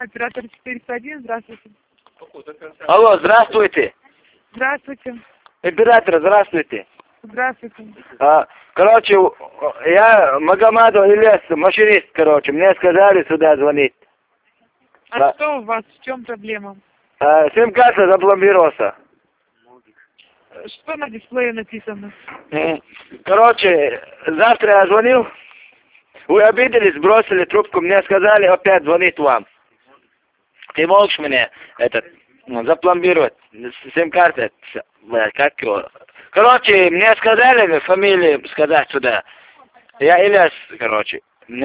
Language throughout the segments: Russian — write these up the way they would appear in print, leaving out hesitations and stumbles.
Оператор 401, здравствуйте. Алло, здравствуйте. Здравствуйте. Оператор, здравствуйте. Здравствуйте. Короче, я Магомадов Ильяс, машинист, короче. Мне сказали сюда звонить. А что у вас, в чем проблема? Сим-карта запломбировался. Что на дисплее написано? Короче, завтра я звонил. Вы обиделись, бросили трубку, мне сказали опять звонить вам. Ты можешь мне запломбировать сим-карты? Как его? Короче, мне сказали фамилию сказать сюда. Я Ильяс, короче.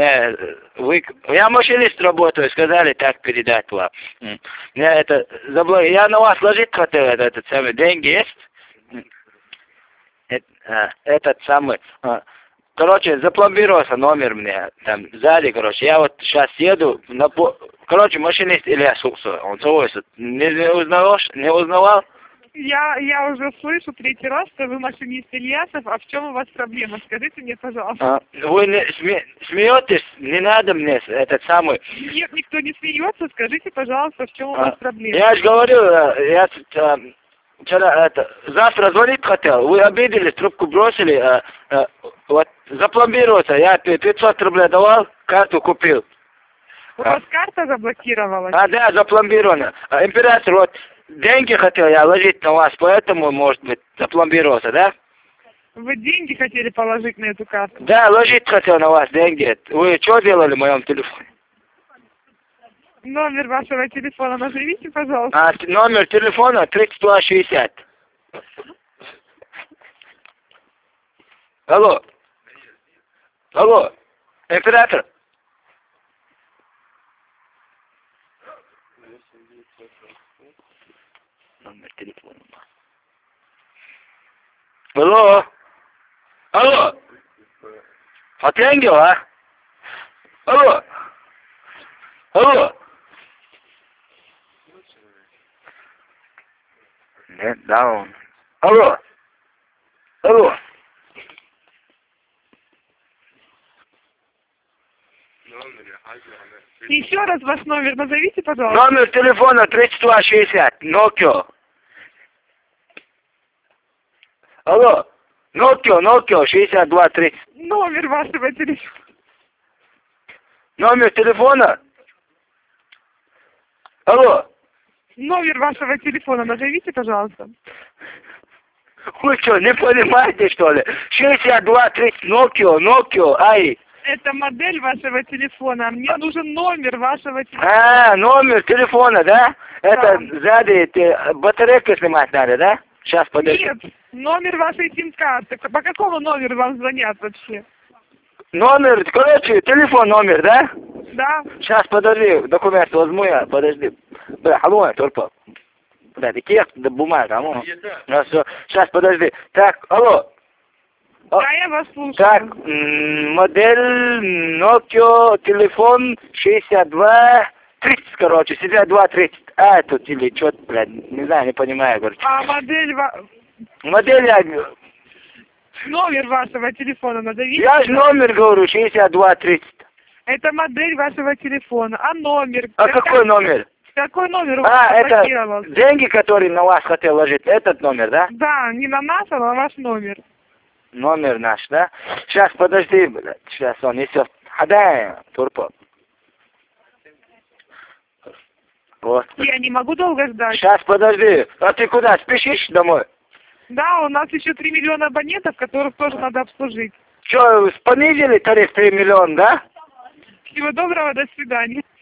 Я машинист работаю, сказали так передать вам. Мне я на вас ложить хотел, этот самый, деньги есть? Этот самый. Короче, запломбировался номер мне там сзади, короче. Я вот сейчас еду короче, машинист Ильяс Хуксо. Он свой. Не узнавал? Я уже слышу третий раз, что вы машинист Ильясов. А в чем у вас проблема? Скажите мне, пожалуйста. Вы смеетесь? Не надо мне этот самый. Нет, никто не смеется. Скажите, пожалуйста, в чем у вас проблема? Я же говорю, я вчера завтра звонить хотел. Вы обиделись, трубку бросили. Вот запломбироваться. Я 500 рублей давал, карту купил. У вас карта заблокировалась? Да, запломбирована. Император, вот деньги хотел я ложить на вас, поэтому, может быть, запломбировался, да? Вы деньги хотели положить на эту карту? Да, ложить хотел на вас деньги. Вы что делали в моем телефоне? Номер вашего телефона назовите, пожалуйста. Номер телефона 3260. Алло. Алло. Император. Номер телефона. Алло. Алло. Отъянгел, а? Алло. Алло. Нет, даун. Алло. Алло. Еще раз ваш номер назовите, пожалуйста. Номер телефона 3260. Nokia. Алло. Nokia 6230. Номер вашего телефона. Номер телефона? Алло. Номер вашего телефона назовите, пожалуйста. Вы что, не понимаете, что ли? 6230 Nokia, ай. Это модель вашего телефона, а мне нужен номер вашего телефона. Номер телефона, да? Это сзади батарейку снимать надо, да? Сейчас, подожди. Нет, номер вашей сим-карты. По какому номеру вам звонят вообще? Номер, короче, телефон номер, да? Да. Сейчас, подожди, документ возьму я, подожди. Алло, только. Подожди, текст, бумага, алло. Сейчас, подожди. Так, алло. Да, я вас слушаю. Так, модель Nokia, телефон 6230, короче, 6230. Тут или что-то, блядь, не знаю, не понимаю, короче. А модель Модель я... Номер вашего телефона назовите. Я же номер говорю, 6230. Это модель вашего телефона. А номер? Какой номер? Какой номер у вас заблокировался? Это деньги, которые на вас хотел ложить, этот номер, да? Да, не на нас, а на ваш номер. Номер наш, да? Сейчас, подожди, блядь, сейчас он несет. Да, турпо. Вот. Я не могу долго ждать. Сейчас, подожди. А ты куда, спешишь домой? Да, у нас еще 3 миллиона абонентов, которых тоже надо обслужить. Что, понизили тариф 3 миллиона, да? Всего доброго, до свидания.